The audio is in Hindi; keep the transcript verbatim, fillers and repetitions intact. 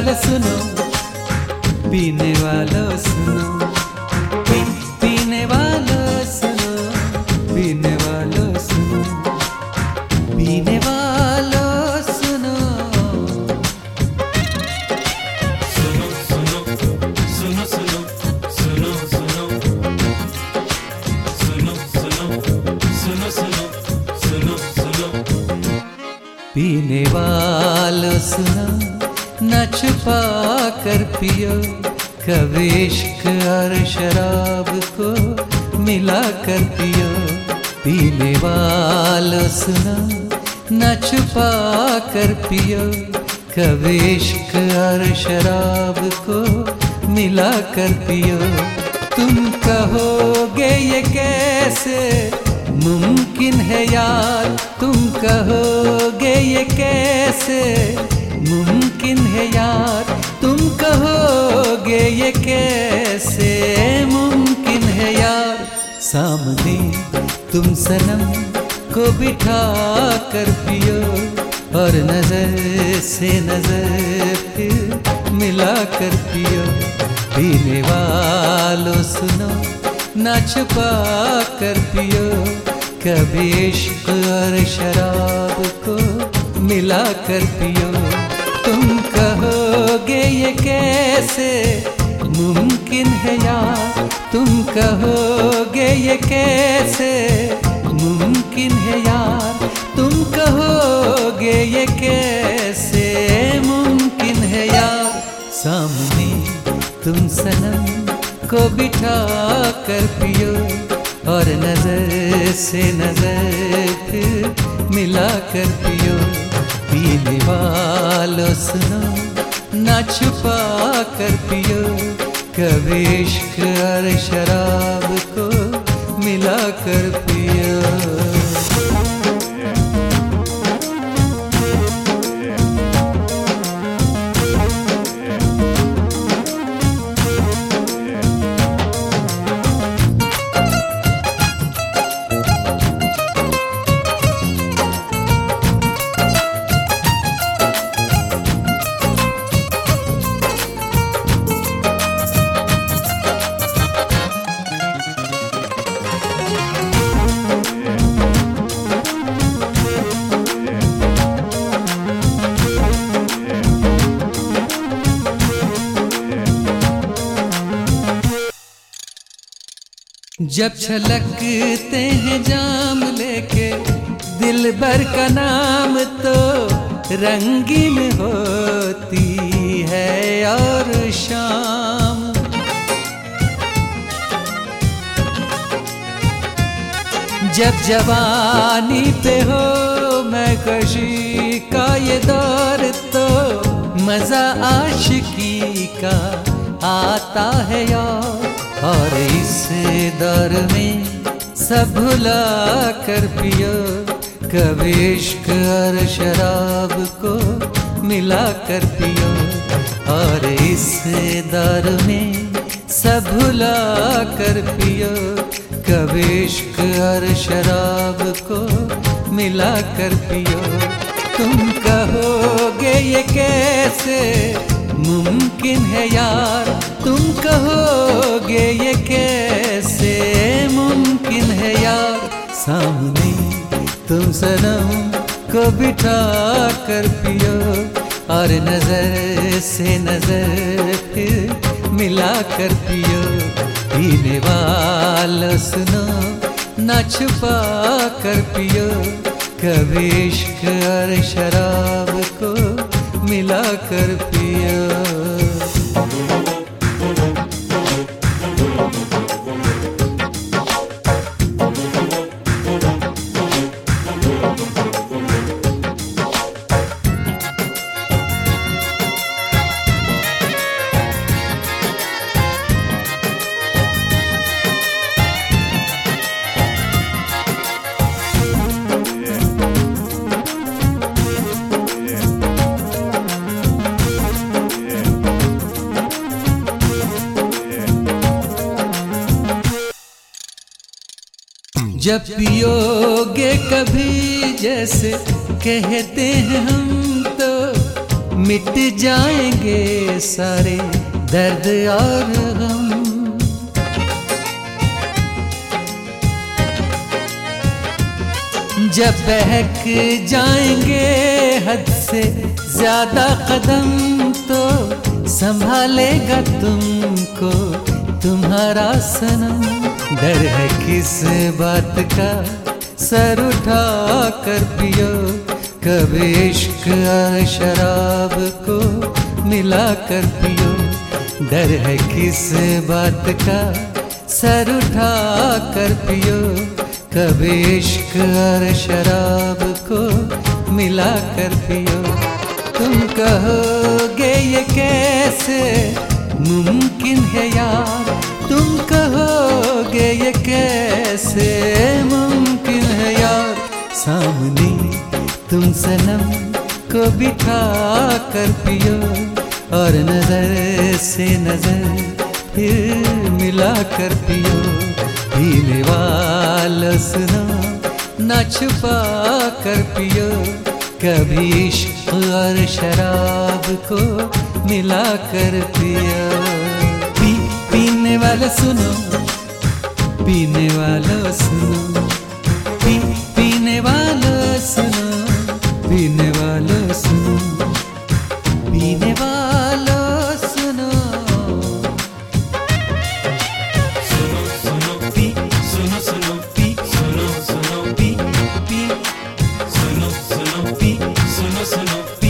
वालों सुनो, पीने वालों सुनो, पी, पीने वालों सुनो, पीने वालों सुनो, पीने वालों सुनो। सुनो सुनो सुनो सुनो सुनो सुनो सुनो सुनो सुनो सुनो सुनो सुनो। पीने वालों सुनो, न छुपा कर पियो, कभी इश्क और शराब को मिला कर पियो। पीने वालों सुनो, न छुपा कर पियो, कभी इश्क और शराब को मिला कर पियो। तुम कहोगे ये कैसे मुमकिन है यार, तुम कहोगे ये कैसे मुमकिन है यार, तुम कहोगे ये कैसे मुमकिन है यार। सामने तुम सनम को बिठा कर पियो, और नजर से नजर फिर मिला कर पियो। पीने वालों सुनो, ना छुपा कर पियो, कभी इश्क और शराब को मिला कर पियो। तुम कहोगे ये कैसे मुमकिन है यार, तुम कहोगे ये कैसे मुमकिन है यार, तुम कहोगे ये कैसे मुमकिन है यार। सामने तुम सनम को बिठा कर पियो, और नजर से नजर फिर मिला कर पियो। पीने वालों सुनो, ना छुपा कर पियो, कभी इश्क और शराब को मिला कर पियो। जब छलकते हैं जाम लेके दिल भर का नाम, तो रंगीन होती है और शाम। जब जवानी पे हो मैं कशी का ये दौर, तो मजा आशिकी का आता है यार। और इस दौर में सब भुला कर पियो, कभी इश्क और शराब को मिला कर पियो। और इस दौर में सब भुला कर पियो, कभी इश्क और शराब को मिला कर पियो। तुम कहोगे ये कैसे मुमकिन है यार, तुम कहोगे ये कैसे मुमकिन है यार। सामने तुम सनम को बिठा कर पियो, और नजर से नजर फिर मिला कर पियो। पीने वालों सुनो, ना छुपा कर पियो, कभी इश्क और शराब को मिला कर पियो। जब पियोगे कभी जैसे कहते हैं हम, तो मिट जाएंगे सारे दर्द और गम। जब बहक जाएंगे हद से ज्यादा कदम तो संभालेगा तुमको तुम्हारा सनम। डर है किस बात का, सर उठा कर पियो, कभी इश्क और शराब को मिला कर पियो। डर है किस बात का, सर उठा कर पियो, कभी इश्क और शराब को मिला कर पियो। तुम कहोगे ये कैसे मुमकिन है यार, तुम कहोगे ये कैसे मुमकिन है यार। सामने तुम सनम को बिठा कर पियो और नजर से नजर फिर मिला कर पियो। पीने वालों सुनो ना छुपा कर पियो, कभी इश्क और शराब को मिला कर पियो। पी पीने वाले सुनो, पीने वालों सुनो, पी पीने वालों सुनो, पीने वालों सुनो, पीने वालों सुनो। सुनो सुनो पी, सुनो सुनो पी, सुनो सुनो पी, पी, सुनो सुनो पी, सुनो सुनो पी।